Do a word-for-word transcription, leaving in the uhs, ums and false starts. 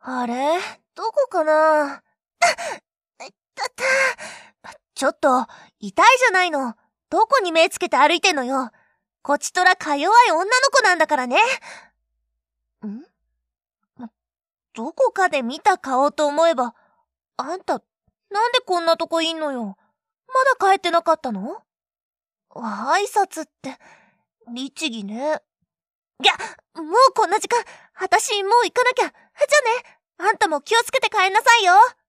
あれどこかな。あ、いたた。ちょっと、痛いじゃないの。どこに目つけて歩いてんのよ。こちとらか弱い女の子なんだからね。ん？どこかで見た顔と思えば、あんた、なんでこんなとこいんのよ。まだ帰ってなかったの？挨拶って、律儀ね。いや、もうこんな時間、私もう行かなきゃ。じゃあね、あんたも気をつけて帰んなさいよ。